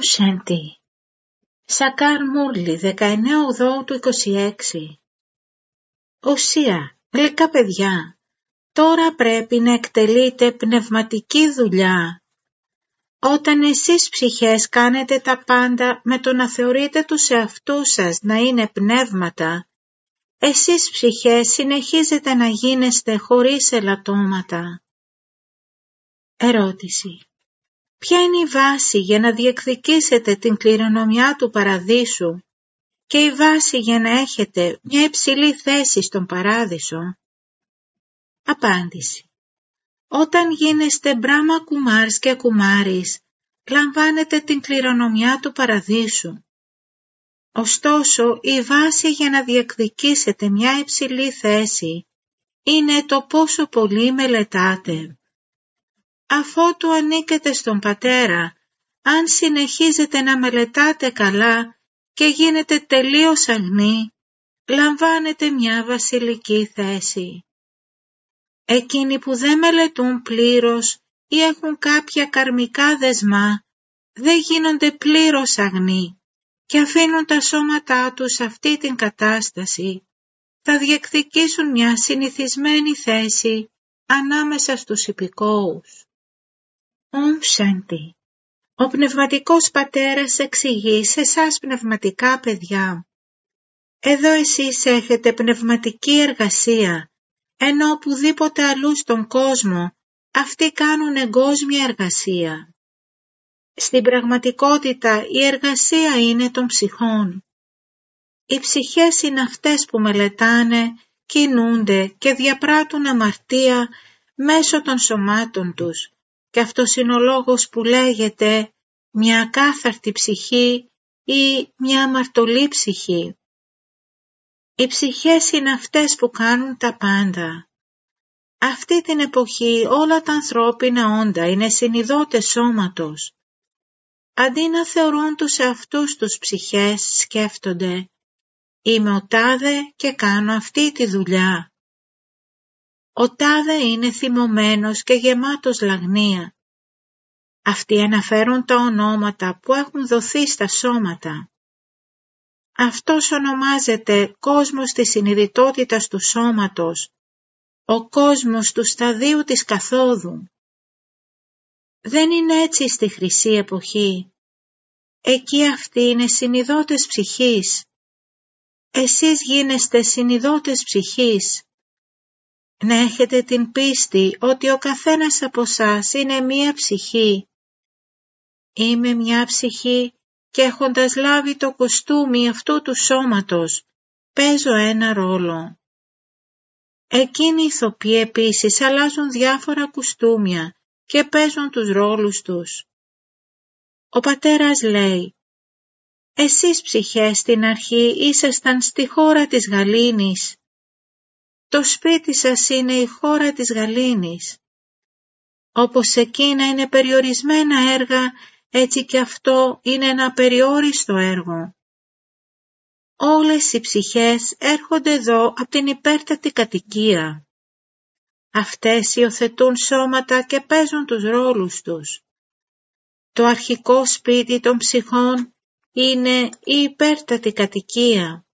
Σέντι. Σακάρ Μούρλι, 19/8/26. Ουσία, γλυκά παιδιά, τώρα πρέπει να εκτελείτε πνευματική δουλειά. Όταν εσείς ψυχές κάνετε τα πάντα με το να θεωρείτε τους εαυτούς σας να είναι πνεύματα, εσείς ψυχές συνεχίζετε να γίνεστε χωρίς ελαττώματα. Ερώτηση. Ποια είναι η βάση για να διεκδικήσετε την κληρονομιά του παραδείσου και η βάση για να έχετε μια υψηλή θέση στον παράδεισο? Απάντηση. Όταν γίνεστε Μπράμα Κουμάρς και Κουμάρης, λαμβάνετε την κληρονομιά του παραδείσου. Ωστόσο, η βάση για να διεκδικήσετε μια υψηλή θέση είναι το πόσο πολύ μελετάτε. Αφότου ανήκετε στον Πατέρα, αν συνεχίζετε να μελετάτε καλά και γίνετε τελείως αγνοί, λαμβάνετε μια βασιλική θέση. Εκείνοι που δεν μελετούν πλήρως ή έχουν κάποια καρμικά δεσμά, δεν γίνονται πλήρως αγνοί και αφήνουν τα σώματά τους σε αυτή την κατάσταση. Θα διεκδικήσουν μια συνηθισμένη θέση ανάμεσα στους υπηκόους. Σάντι. Ο Πνευματικός Πατέρας εξηγεί σε εσάς πνευματικά παιδιά. Εδώ εσείς έχετε πνευματική εργασία, ενώ οπουδήποτε αλλού στον κόσμο αυτοί κάνουν εγκόσμια εργασία. Στην πραγματικότητα η εργασία είναι των ψυχών. Οι ψυχές είναι αυτές που μελετάνε, κινούνται και διαπράττουν αμαρτία μέσω των σωμάτων τους, και αυτός είναι ο λόγος που λέγεται μια ακάθαρτη ψυχή ή μια αμαρτωλή ψυχή. Οι ψυχές είναι αυτές που κάνουν τα πάντα. Αυτή την εποχή όλα τα ανθρώπινα όντα είναι συνειδώτες σώματος. Αντί να θεωρούν τους εαυτούς τους ψυχές, σκέφτονται «Είμαι ο τάδε και κάνω αυτή τη δουλειά». Ο τάδε είναι θυμωμένος και γεμάτος λαγνία. Αυτοί αναφέρουν τα ονόματα που έχουν δοθεί στα σώματα. Αυτός ονομάζεται κόσμος της συνειδητότητας του σώματος, ο κόσμος του σταδίου της καθόδου. Δεν είναι έτσι στη χρυσή εποχή. Εκεί αυτοί είναι συνειδώτες ψυχής. Εσείς γίνεστε συνειδώτες ψυχής. Να έχετε την πίστη ότι ο καθένας από εσάς είναι μία ψυχή. Είμαι μια ψυχή και έχοντας λάβει το κοστούμι αυτού του σώματος, παίζω ένα ρόλο. Εκείνοι οι ηθοποιοί επίσης αλλάζουν διάφορα κουστούμια και παίζουν τους ρόλους τους. Ο Πατέρας λέει, εσείς ψυχές στην αρχή ήσασταν στη χώρα της γαλήνης. Το σπίτι σας είναι η χώρα της γαλήνης. Όπως εκείνα είναι περιορισμένα έργα, έτσι και αυτό είναι ένα περιόριστο έργο. Όλες οι ψυχές έρχονται εδώ από την υπέρτατη κατοικία. Αυτές υιοθετούν σώματα και παίζουν τους ρόλους τους. Το αρχικό σπίτι των ψυχών είναι η υπέρτατη κατοικία.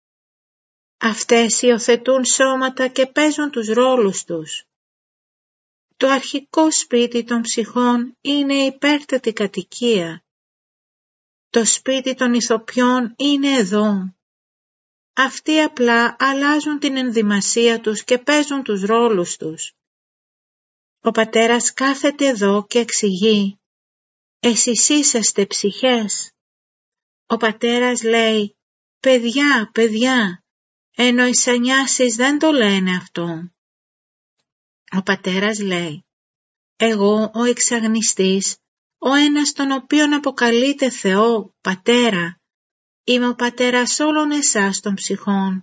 Αυτές υιοθετούν σώματα και παίζουν τους ρόλους τους. Το αρχικό σπίτι των ψυχών είναι η υπέρτατη κατοικία. Το σπίτι των ηθοποιών είναι εδώ. Αυτοί απλά αλλάζουν την ενδυμασία τους και παίζουν τους ρόλους τους. Ο Πατέρας κάθεται εδώ και εξηγεί, εσείς είσαστε ψυχές. Ο Πατέρας λέει, παιδιά, παιδιά, ενώ οι σανιάσεις δεν το λένε αυτό. Ο Πατέρας λέει, εγώ ο εξαγνιστής, ο ένας τον οποίον αποκαλείται Θεό, Πατέρα, είμαι ο Πατέρας όλων εσάς των ψυχών.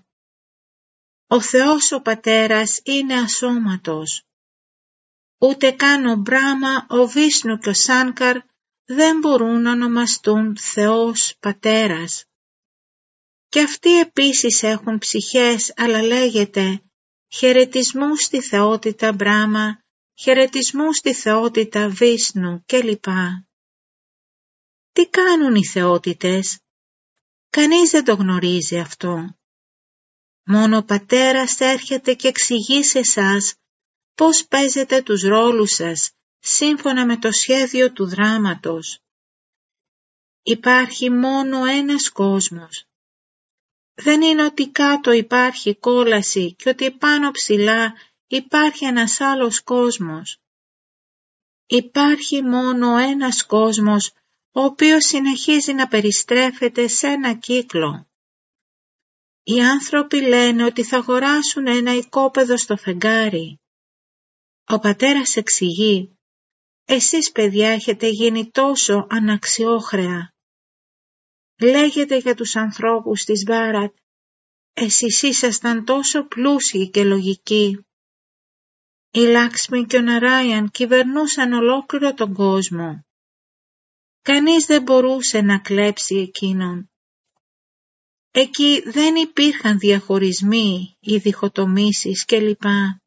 Ο Θεός ο Πατέρας είναι ασώματος. Ούτε καν ο Μπράμα, ο Βίσνου και ο Σάνκαρ δεν μπορούν να ονομαστούν Θεός Πατέρας. Και αυτοί επίσης έχουν ψυχές, αλλά λέγεται χαιρετισμού στη θεότητα Μπράμα, χαιρετισμού στη θεότητα Βίσνου κλπ. Τι κάνουν οι θεότητες? Κανείς δεν το γνωρίζει αυτό. Μόνο ο Πατέρας έρχεται και εξηγεί σε εσάς πώς παίζετε τους ρόλους σας σύμφωνα με το σχέδιο του δράματος. Υπάρχει μόνο ένας κόσμος. Δεν είναι ότι κάτω υπάρχει κόλαση και ότι πάνω ψηλά υπάρχει ένας άλλος κόσμος. Υπάρχει μόνο ένας κόσμος, ο οποίος συνεχίζει να περιστρέφεται σε ένα κύκλο. Οι άνθρωποι λένε ότι θα αγοράσουν ένα οικόπεδο στο φεγγάρι. Ο Πατέρας εξηγεί, εσείς παιδιά έχετε γίνει τόσο αναξιόχρεα. Λέγεται για τους ανθρώπους της Μπάρατ, εσείς ήσασταν τόσο πλούσιοι και λογικοί. Οι Λάξμι και ο Ναράιαν κυβερνούσαν ολόκληρο τον κόσμο. Κανείς δεν μπορούσε να κλέψει εκείνον. Εκεί δεν υπήρχαν διαχωρισμοί ή διχοτομήσεις κλπ.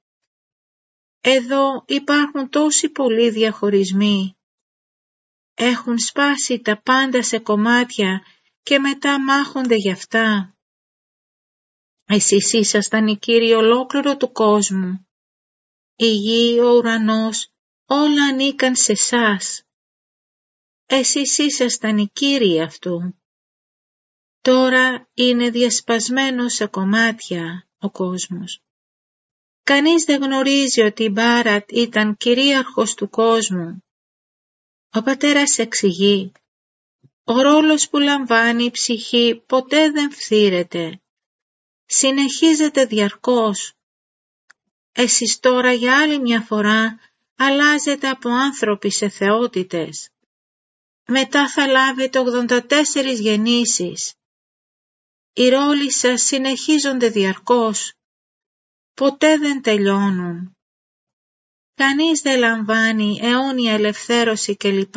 Εδώ υπάρχουν τόσοι πολλοί διαχωρισμοί. Έχουν σπάσει τα πάντα σε κομμάτια και μετά μάχονται γι' αυτά. Εσείς ήσασταν οι κύριοι ολόκληρο του κόσμου. Η γη, ο ουρανός, όλα ανήκαν σε εσάς. Εσείς ήσασταν οι κύριοι αυτού. Τώρα είναι διασπασμένος σε κομμάτια ο κόσμος. Κανείς δεν γνωρίζει ότι η Μπάρατ ήταν κυρίαρχος του κόσμου. Ο Πατέρας εξηγεί, ο ρόλος που λαμβάνει η ψυχή ποτέ δεν φθήρεται. Συνεχίζεται διαρκώς. Εσείς τώρα για άλλη μια φορά αλλάζετε από άνθρωποι σε θεότητες. Μετά θα λάβετε 84 γεννήσεις. Οι ρόλοι σας συνεχίζονται διαρκώς. Ποτέ δεν τελειώνουν. Κανείς δεν λαμβάνει αιώνια ελευθέρωση κλπ.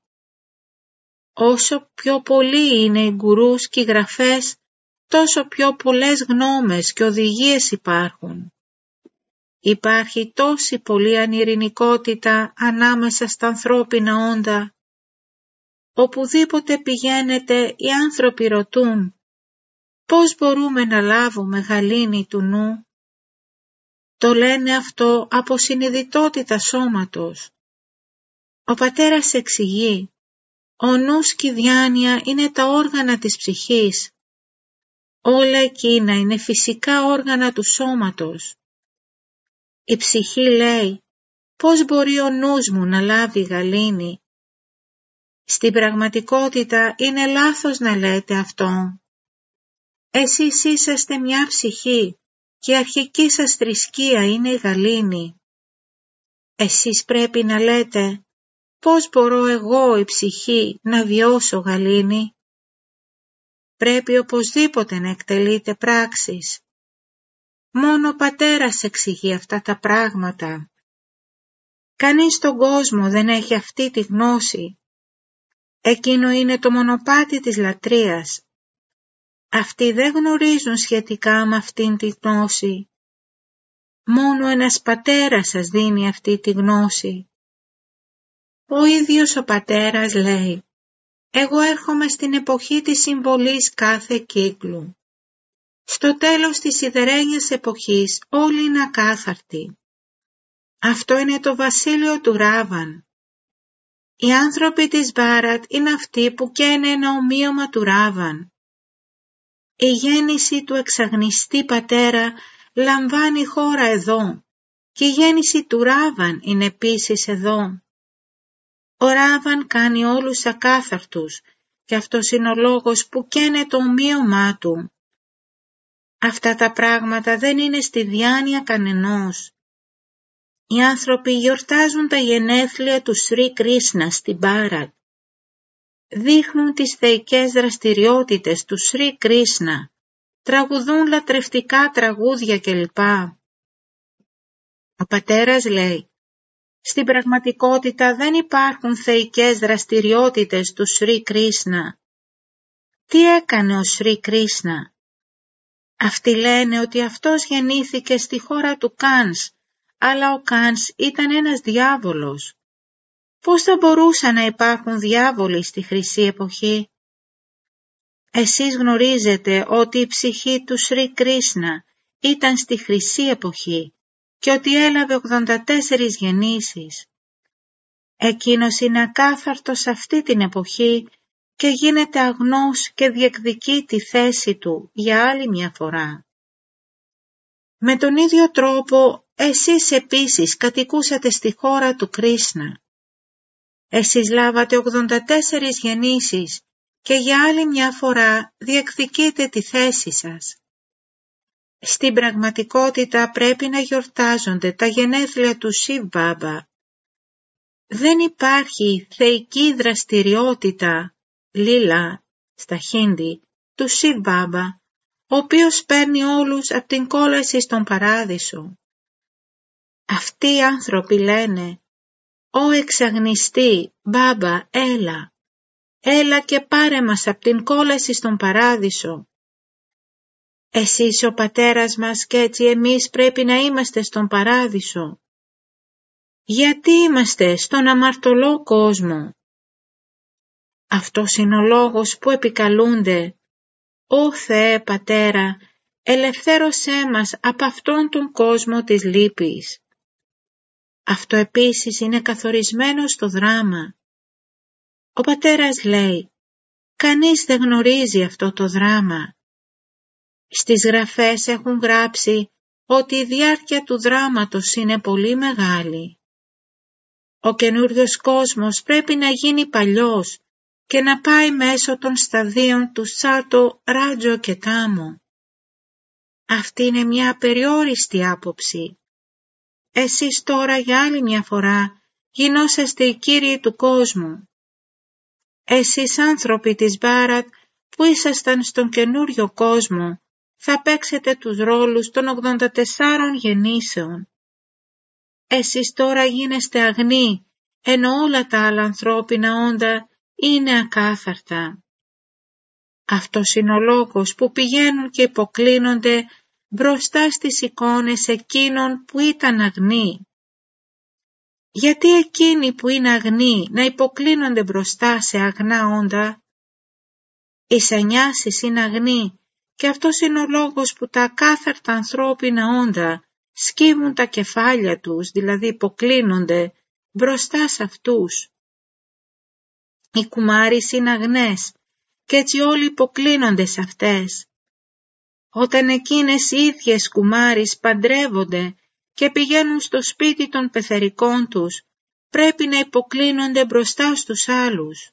Όσο πιο πολλοί είναι οι γκουρούς και οι γραφές, τόσο πιο πολλές γνώμες και οδηγίες υπάρχουν. Υπάρχει τόση πολλή ανειρηνικότητα ανάμεσα στα ανθρώπινα όντα. Οπουδήποτε πηγαίνετε οι άνθρωποι ρωτούν πώς μπορούμε να λάβουμε γαλήνη του νου. Το λένε αυτό από συνειδητότητα σώματος. Ο Πατέρας εξηγεί, ο νους και η διάνοια είναι τα όργανα της ψυχής. Όλα εκείνα είναι φυσικά όργανα του σώματος. Η ψυχή λέει, πώς μπορεί ο νους μου να λάβει γαλήνη. Στην πραγματικότητα είναι λάθος να λέτε αυτό. Εσείς είσαστε μια ψυχή και η αρχική σας θρησκεία είναι η γαλήνη. Εσείς πρέπει να λέτε, πώς μπορώ εγώ η ψυχή να βιώσω γαλήνη. Πρέπει οπωσδήποτε να εκτελείτε πράξεις. Μόνο ο Πατέρας εξηγεί αυτά τα πράγματα. Κανείς στον κόσμο δεν έχει αυτή τη γνώση. Εκείνο είναι το μονοπάτι της λατρείας. Αυτοί δεν γνωρίζουν σχετικά με αυτήν τη γνώση. Μόνο ένας Πατέρας σας δίνει αυτή τη γνώση. Ο ίδιος ο Πατέρας λέει, εγώ έρχομαι στην εποχή της συμβολής κάθε κύκλου. Στο τέλος της σιδερένιας εποχής όλοι είναι ακάθαρτοι. Αυτό είναι το βασίλειο του Ράβαν. Οι άνθρωποι της Μπάρατ είναι αυτοί που καίνε ένα ομοίωμα του Ράβαν. Η γέννηση του εξαγνιστή πατέρα λαμβάνει χώρα εδώ και η γέννηση του Ράβαν είναι επίσης εδώ. Ο Ράβαν κάνει όλους ακάθαρτους και αυτός είναι ο λόγος που καίνε το ομοίωμά του. Αυτά τα πράγματα δεν είναι στη διάνοια κανενός. Οι άνθρωποι γιορτάζουν τα γενέθλια του Σρι Κρίσνα στην Μπάρατ. Δείχνουν τις θεϊκές δραστηριότητες του Σρι Κρίσνα, τραγουδούν λατρευτικά τραγούδια κλπ. Ο Πατέρας λέει, στην πραγματικότητα δεν υπάρχουν θεϊκές δραστηριότητες του Σρι Κρίσνα. Τι έκανε ο Σρι Κρίσνα? Αυτοί λένε ότι αυτός γεννήθηκε στη χώρα του Κάνς, αλλά ο Κάνς ήταν ένας διάβολος. πώς θα μπορούσαν να υπάρχουν διάβολοι στη χρυσή εποχή? Εσείς γνωρίζετε ότι η ψυχή του Σρι Κρίσνα ήταν στη χρυσή εποχή και ότι έλαβε 84 γεννήσεις. Εκείνος είναι ακάθαρτος αυτή την εποχή και γίνεται αγνός και διεκδικεί τη θέση του για άλλη μια φορά. Με τον ίδιο τρόπο εσείς επίσης κατοικούσατε στη χώρα του Κρίσνα. Εσείς λάβατε 84 γεννήσεις και για άλλη μια φορά διεκδικείτε τη θέση σας. Στην πραγματικότητα πρέπει να γιορτάζονται τα γενέθλια του Σιβ Μπάμπα. Δεν υπάρχει θεϊκή δραστηριότητα, λίλα, στα Χίντι, του Σιβ Μπάμπα, ο οποίος παίρνει όλους από την κόλαση στον παράδεισο. Αυτοί οι άνθρωποι λένε «Ω εξαγνιστή, Μπάμπα, έλα και πάρε μας από την κόλαση στον παράδεισο». Εσύ είσαι ο πατέρας μας και έτσι εμείς πρέπει να είμαστε στον παράδεισο. Γιατί είμαστε στον αμαρτωλό κόσμο? Αυτός είναι ο λόγος που επικαλούνται «Ω Θεέ Πατέρα, ελευθέρωσέ μας από αυτόν τον κόσμο της λύπης». Αυτό επίσης είναι καθορισμένο στο δράμα. Ο πατέρας λέει «Κανείς δεν γνωρίζει αυτό το δράμα». Στις γραφές έχουν γράψει ότι η διάρκεια του δράματος είναι πολύ μεγάλη. Ο καινούριος κόσμος πρέπει να γίνει παλιός και να πάει μέσω των σταδίων του Σάτο, Ράτζο και Τάμο. Αυτή είναι μια απεριόριστη άποψη. Εσείς τώρα για άλλη μια φορά γινόσαστε οι κύριοι του κόσμου. Εσείς άνθρωποι της Μπάρατ που ήσασταν στον καινούριο κόσμο θα παίξετε τους ρόλους των 84 γεννήσεων. Εσείς τώρα γίνεστε αγνοί, ενώ όλα τα άλλα ανθρώπινα όντα είναι ακάθαρτα. Αυτός είναι ο λόγος που πηγαίνουν και υποκλίνονται μπροστά στις εικόνες εκείνων που ήταν αγνοί. Γιατί εκείνοι που είναι αγνοί να υποκλίνονται μπροστά σε αγνά όντα? Οι σανιάσεις είναι αγνοί και αυτός είναι ο λόγος που τα ακάθαρτα ανθρώπινα όντα σκύβουν τα κεφάλια τους, δηλαδή υποκλίνονται μπροστά σε αυτούς. Οι κουμάρεις είναι αγνές και έτσι όλοι υποκλίνονται σε αυτές. Όταν εκείνες οι ίδιες κουμάρεις παντρεύονται και πηγαίνουν στο σπίτι των πεθερικών τους, πρέπει να υποκλίνονται μπροστά στους άλλους.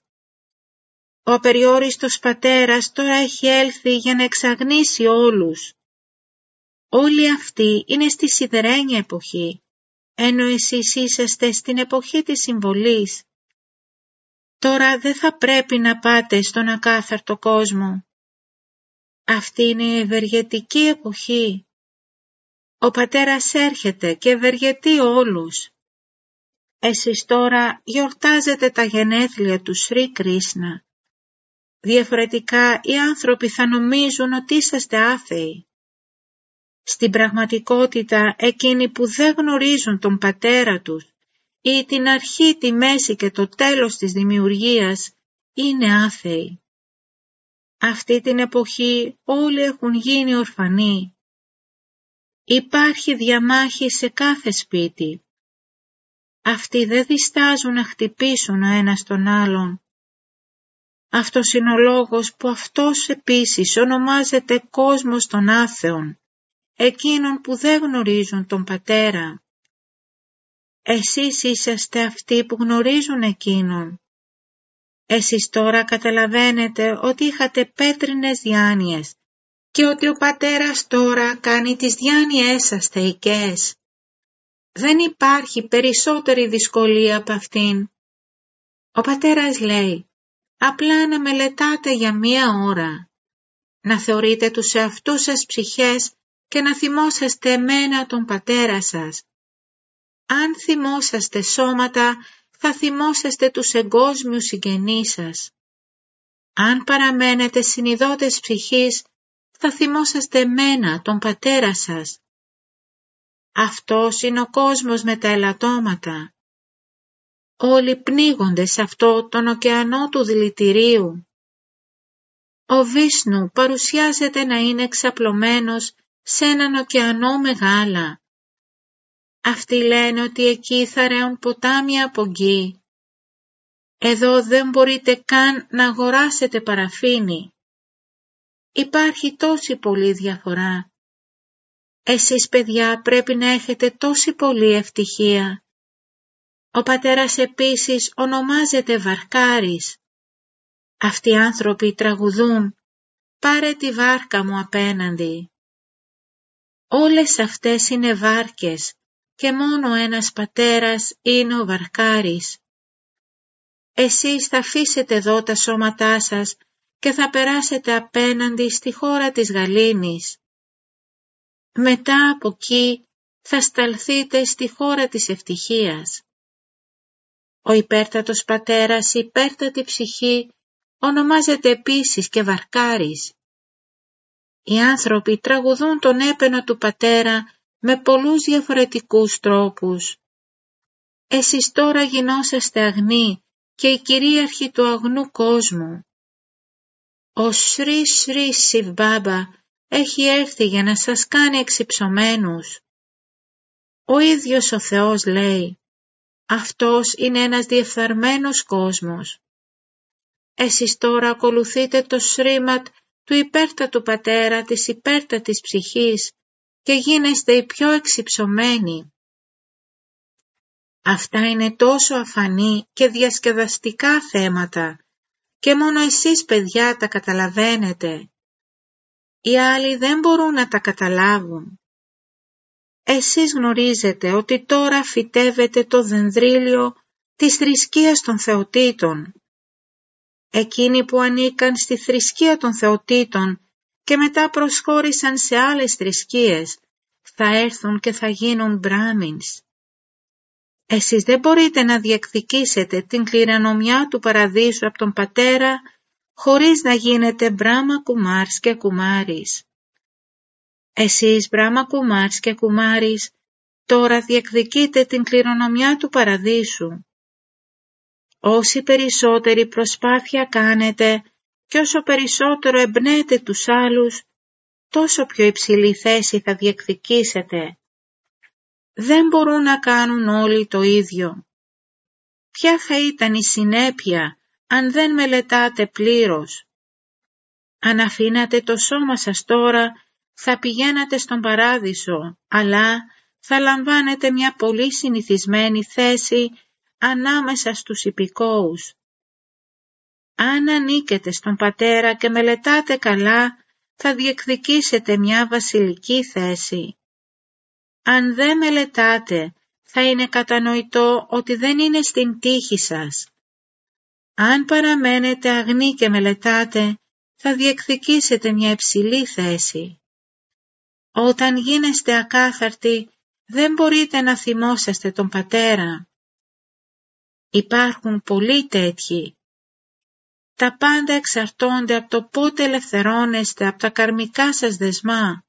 Ο απεριόριστος πατέρας τώρα έχει έλθει για να εξαγνίσει όλους. Όλοι αυτοί είναι στη σιδερένια εποχή, ενώ εσείς είσαστε στην εποχή της συμβολής. Τώρα δεν θα πρέπει να πάτε στον ακάθαρτο κόσμο. Αυτή είναι η ευεργετική εποχή. Ο πατέρας έρχεται και ευεργετεί όλους. Εσείς τώρα γιορτάζετε τα γενέθλια του Σρι Κρίσνα. Διαφορετικά οι άνθρωποι θα νομίζουν ότι είσαστε άθεοι. Στην πραγματικότητα εκείνοι που δεν γνωρίζουν τον πατέρα τους ή την αρχή, τη μέση και το τέλος της δημιουργίας είναι άθεοι. Αυτή την εποχή όλοι έχουν γίνει ορφανοί. Υπάρχει διαμάχη σε κάθε σπίτι. Αυτοί δεν διστάζουν να χτυπήσουν ο ένας τον άλλον. Αυτός είναι ο λόγος που αυτός επίσης ονομάζεται κόσμος των άθεων, εκείνων που δεν γνωρίζουν τον πατέρα. Εσείς είσαστε αυτοί που γνωρίζουν εκείνον. Εσείς τώρα καταλαβαίνετε ότι είχατε πέτρινες διάνοιες και ότι ο πατέρας τώρα κάνει τις διάνοιές σας θεϊκές. Δεν υπάρχει περισσότερη δυσκολία από αυτήν. Ο πατέρας λέει, απλά να μελετάτε για 1 ώρα, να θεωρείτε τους εαυτούς σας ψυχές και να θυμόσαστε εμένα τον πατέρα σας. Αν θυμόσαστε σώματα, θα θυμόσαστε τους εγκόσμιους συγγενείς σας. Αν παραμένετε συνειδώτες ψυχής, θα θυμόσαστε εμένα, τον πατέρα σας. Αυτός είναι ο κόσμος με τα ελαττώματα. όλοι πνίγονται σε αυτό τον ωκεανό του δηλητηρίου. Ο Βίσνου παρουσιάζεται να είναι εξαπλωμένος σε έναν ωκεανό με γάλα. Αυτοί λένε ότι εκεί θα ρέουν ποτάμια από γκί. Εδώ δεν μπορείτε καν να αγοράσετε παραφίνι. Υπάρχει τόση πολλή διαφορά. Εσείς παιδιά πρέπει να έχετε τόση πολλή ευτυχία. Ο πατέρας επίσης ονομάζεται Βαρκάρης. Αυτοί οι άνθρωποι τραγουδούν «Πάρε τη βάρκα μου απέναντι». Όλες αυτές είναι βάρκες και μόνο ένας πατέρας είναι ο Βαρκάρης. Εσείς θα αφήσετε εδώ τα σώματά σας και θα περάσετε απέναντι στη χώρα της Γαλήνης. Μετά από εκεί θα σταλθείτε στη χώρα της ευτυχίας. Ο υπέρτατος πατέρας, η υπέρτατη ψυχή, ονομάζεται επίσης και Βαρκάρης. Οι άνθρωποι τραγουδούν τον έπαινο του πατέρα με πολλούς διαφορετικούς τρόπους. Εσείς τώρα γινόσαστε αγνοί και οι κυρίαρχοι του αγνού κόσμου. Ο Σρι Σρι Σιβ Μπάμπα έχει έρθει για να σας κάνει εξυψωμένους. Ο ίδιος ο Θεός λέει, αυτός είναι ένας διεφθαρμένος κόσμος. Εσείς τώρα ακολουθείτε το σρήματ του υπέρτατου πατέρα της υπέρτατης ψυχής και γίνεστε οι πιο εξυψωμένοι. Αυτά είναι τόσο αφανή και διασκεδαστικά θέματα και μόνο εσείς παιδιά τα καταλαβαίνετε. Οι άλλοι δεν μπορούν να τα καταλάβουν. Εσείς γνωρίζετε ότι τώρα φυτεύετε το δενδρύλιο της θρησκείας των θεοτήτων. Εκείνοι που ανήκαν στη θρησκεία των θεοτήτων και μετά προσχώρησαν σε άλλες θρησκείες, θα έρθουν και θα γίνουν Μπράμινς. Εσείς δεν μπορείτε να διεκδικήσετε την κληρονομιά του παραδείσου από τον πατέρα χωρίς να γίνετε Μπράμα Κουμάρς και Κουμάρης. Εσείς Μπράμα Κουμάρς και Κουμάρης τώρα διεκδικείτε την κληρονομιά του παραδείσου. Όση περισσότερη προσπάθεια κάνετε και όσο περισσότερο εμπνέετε τους άλλους, τόσο πιο υψηλή θέση θα διεκδικήσετε. Δεν μπορούν να κάνουν όλοι το ίδιο. Ποια θα ήταν η συνέπεια αν δεν μελετάτε πλήρως? Αν αφήνατε το σώμα σας τώρα, θα πηγαίνατε στον παράδεισο, αλλά θα λαμβάνετε μια πολύ συνηθισμένη θέση ανάμεσα στους υπηκόους. Αν ανήκετε στον πατέρα και μελετάτε καλά, θα διεκδικήσετε μια βασιλική θέση. Αν δεν μελετάτε, θα είναι κατανοητό ότι δεν είναι στην τύχη σας. Αν παραμένετε αγνοί και μελετάτε, θα διεκδικήσετε μια υψηλή θέση. Όταν γίνεστε ακάθαρτοι, δεν μπορείτε να θυμόσαστε τον πατέρα. Υπάρχουν πολλοί τέτοιοι. Τα πάντα εξαρτώνται από το πότε ελευθερώνεστε από τα καρμικά σας δεσμά.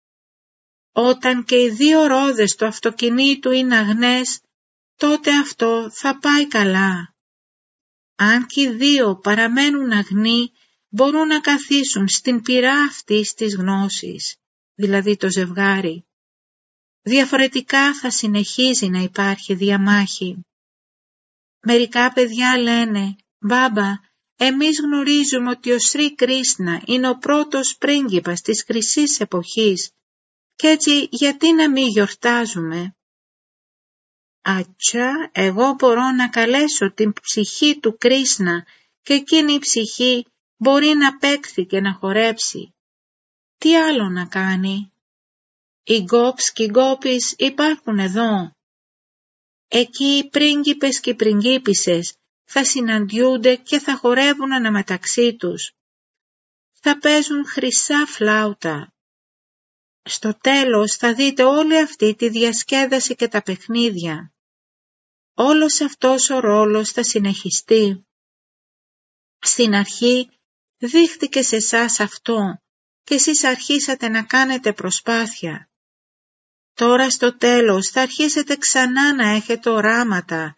Όταν και οι δύο ρόδες του αυτοκινήτου είναι αγνές, τότε αυτό θα πάει καλά. Αν και οι δύο παραμένουν αγνοί, μπορούν να καθίσουν στην πυρά αυτής της γνώσης, δηλαδή το ζευγάρι. Διαφορετικά θα συνεχίζει να υπάρχει διαμάχη. Μερικά παιδιά λένε, «Μπάμπα, εμείς γνωρίζουμε ότι ο Σρι Κρίσνα είναι ο πρώτος πρίγκιπας της χρυσής εποχής και έτσι γιατί να μην γιορτάζουμε?» Ατσά, εγώ μπορώ να καλέσω την ψυχή του Κρίσνα και εκείνη η ψυχή μπορεί να παίξει και να χορέψει. Τι άλλο να κάνει? Οι γκόπς και οι γκόπεις υπάρχουν εδώ. Εκεί οι πρίγκιπες και οι πριγκίπισσες θα συναντιούνται και θα χορεύουν αναμεταξύ τους. Θα παίζουν χρυσά φλάουτα. Στο τέλος θα δείτε όλη αυτή τη διασκέδαση και τα παιχνίδια. Όλος αυτός ο ρόλος θα συνεχιστεί. Στην αρχή δείχτηκε σε εσάς αυτό και εσείς αρχίσατε να κάνετε προσπάθεια. Τώρα στο τέλος θα αρχίσετε ξανά να έχετε οράματα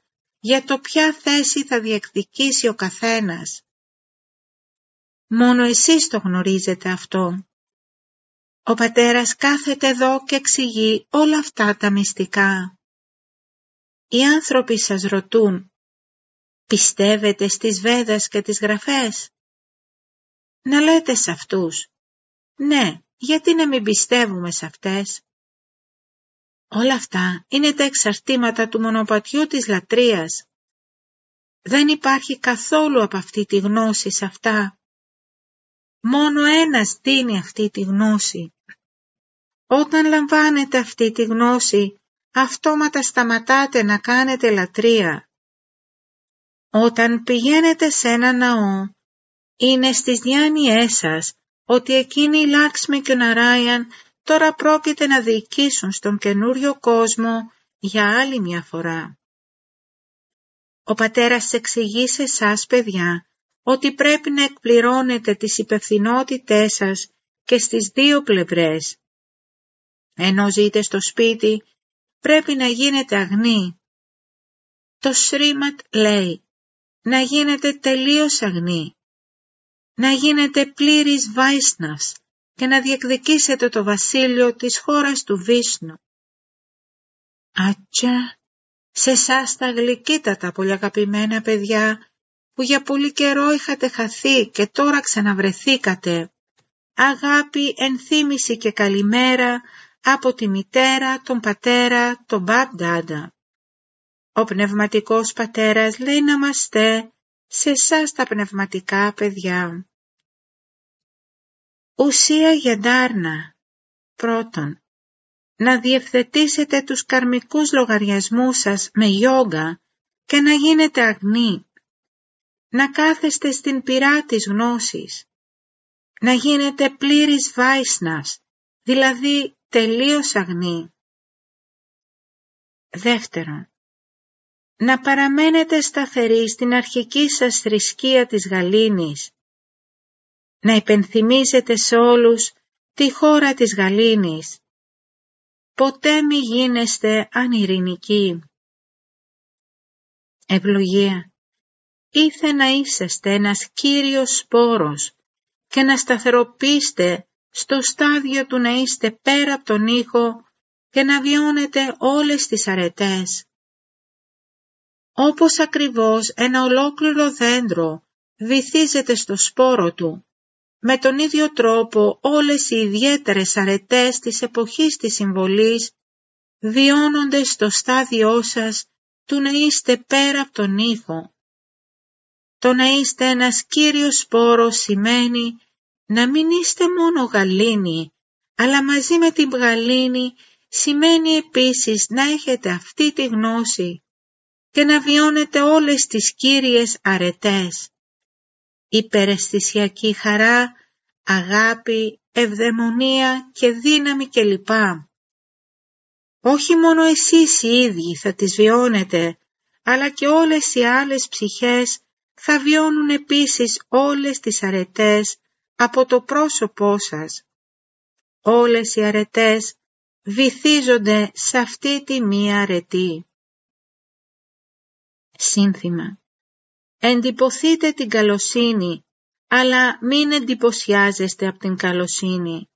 για το ποια θέση θα διεκδικήσει ο καθένας. Μόνο εσείς το γνωρίζετε αυτό. Ο πατέρας κάθεται εδώ και εξηγεί όλα αυτά τα μυστικά. Οι άνθρωποι σας ρωτούν, πιστεύετε στις Βέδας και τις Γραφές? Να λέτε σε αυτούς, ναι, γιατί να μην πιστεύουμε σε αυτές? Όλα αυτά είναι τα εξαρτήματα του μονοπατιού της λατρείας. Δεν υπάρχει καθόλου από αυτή τη γνώση σε αυτά. Μόνο ένας δίνει αυτή τη γνώση. Όταν λαμβάνετε αυτή τη γνώση, αυτόματα σταματάτε να κάνετε λατρεία. Όταν πηγαίνετε σε ένα ναό, είναι στις διάνοιές σας ότι εκείνοι οι Λάξμι και ο Ναράιαν τώρα πρόκειται να διοικήσουν στον καινούριο κόσμο για άλλη μια φορά. Ο πατέρας εξηγεί σε εσάς, παιδιά, ότι πρέπει να εκπληρώνετε τις υπευθυνότητές σας και στις δύο πλευρές. Ενώ ζείτε στο σπίτι, πρέπει να γίνετε αγνοί. Το Σρίματ λέει, να γίνετε τελείως αγνοί, να γίνετε πλήρης Βάισναβς και να διεκδικήσετε το βασίλειο της χώρας του Βίσνου. Άτσα, σε εσάς τα γλυκύτατα πολύ αγαπημένα παιδιά, που για πολύ καιρό είχατε χαθεί και τώρα ξαναβρεθήκατε. Αγάπη, ενθύμηση και καλημέρα από τη μητέρα, τον πατέρα, τον Μπαμπ-Ντάντα. Ο πνευματικός πατέρας λέει να μαστέ σε εσάς τα πνευματικά παιδιά. Ουσία για ντάρνα. Πρώτον, να διευθετήσετε τους καρμικούς λογαριασμούς σας με γιόγκα και να γίνετε αγνοί. Να κάθεστε στην πυρά της γνώσης. Να γίνετε πλήρης Βάισναβς, δηλαδή τελείως αγνοί. Δεύτερον, να παραμένετε σταθεροί στην αρχική σας θρησκεία της γαλήνης. Να υπενθυμίζετε σε όλους τη χώρα της γαλήνης. Ποτέ μη γίνεστε ανειρηνικοί. Ευλογία. Ήθε να είσαστε ένας κύριος σπόρος και να σταθεροποιήσετε στο στάδιο του να είστε πέρα από τον ήχο και να βιώνετε όλες τις αρετές. Όπως ακριβώς ένα ολόκληρο δέντρο βυθίζεται στο σπόρο του, με τον ίδιο τρόπο όλες οι ιδιαίτερες αρετές της εποχής της συμβολής βιώνονται στο στάδιό σας του να είστε πέρα από τον ήχο. Το να είστε ένας κύριος σπόρος σημαίνει να μην είστε μόνο γαλήνη, αλλά μαζί με την γαλήνη σημαίνει επίσης να έχετε αυτή τη γνώση και να βιώνετε όλες τις κύριες αρετές. Υπεραισθησιακή χαρά, αγάπη, ευδαιμονία και δύναμη κλπ. Όχι μόνο εσείς οι ίδιοι θα τις βιώνετε, αλλά και όλες οι άλλες ψυχές θα βιώνουν επίσης όλες τις αρετές από το πρόσωπό σας. Όλες οι αρετές βυθίζονται σε αυτή τη μία αρετή. Σύνθημα. Εντυπωθείτε την καλοσύνη, αλλά μην εντυπωσιάζεστε από την καλοσύνη.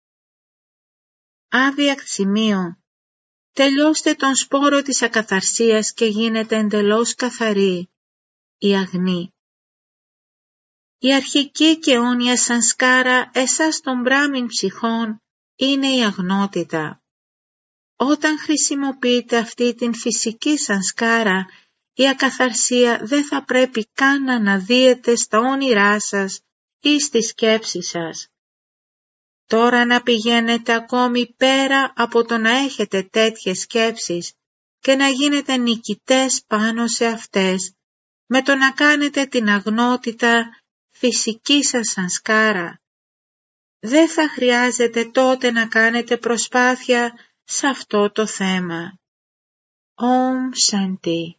Άβιακτ σημείο. Τελειώστε τον σπόρο της ακαθαρσίας και γίνετε εντελώς καθαροί, η αγνή. Η αρχική και αιώνια σανσκάρα εσάς των μπράμιν ψυχών είναι η αγνότητα. Όταν χρησιμοποιείτε αυτή την φυσική σανσκάρα, η ακαθαρσία δεν θα πρέπει καν να αναδύεται στα όνειρά σας ή στη σκέψη σας. Τώρα να πηγαίνετε ακόμη πέρα από το να έχετε τέτοιες σκέψεις και να γίνετε νικητές πάνω σε αυτές, με το να κάνετε την αγνότητα φυσική σας σανσκάρα. Δεν θα χρειάζεται τότε να κάνετε προσπάθεια σε αυτό το θέμα. Om Shanti.